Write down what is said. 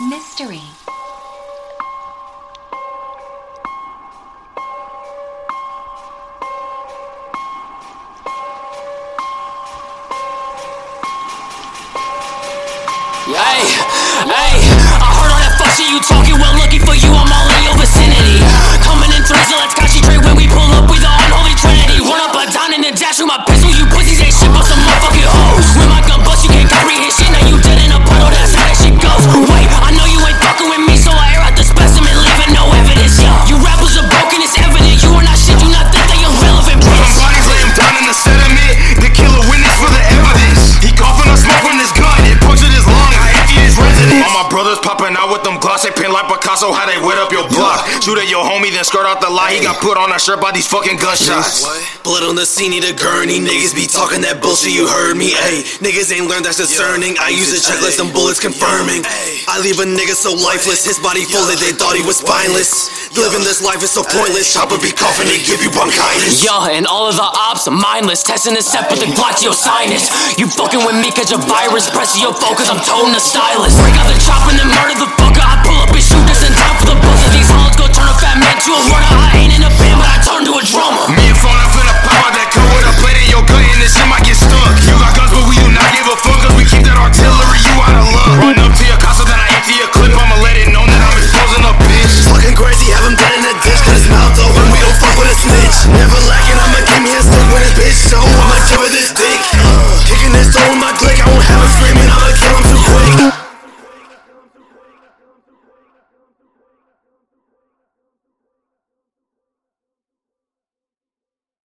mystery. Hey, I heard all that fuck shit you talking. Well, looking for you, I'm all in your vicinity. Coming in threes, so let's concentrate when we pull up with the unholy trinity. Run up a down in the dash with my pistol, you pussies ain't shit but some motherfucking hoes. When my gun bust, you can't comprehend shit. Now you dead in a puddle, that's how that shit goes. Wait, I know you ain't fucking with me, so I air out the specimen, leaving no evidence. Yo, you rappers are broken, it's evident. You are not shit, do not think they irrelevant, bitch. Some bodies lay him down in the sediment. The killer witness for the evidence. He coughing on smoke from his gun. It punctured his lung. I empty his residence. All my brothers popping out with them gloss. They pin like Picasso. How they wet up your block. Shoot at your homie, then skirt out the lot. He got put on a shirt by these fucking gunshots. Blood on the scene, need a gurney. Niggas be talking that bullshit, you heard me. Ayy, niggas ain't learned that's discerning. I use a checklist, them bullets confirming. I leave a nigga so lifeless. His body folded, they thought he was spineless. Living this life is so pointless. Chopper be coughing, they give you bronchitis. Yeah, and all of the ops are mindless. Testing the set, but they block your sinus. You fucking with me cause your virus. Pressing your focus, I'm toting the stylist. Break out the chop in the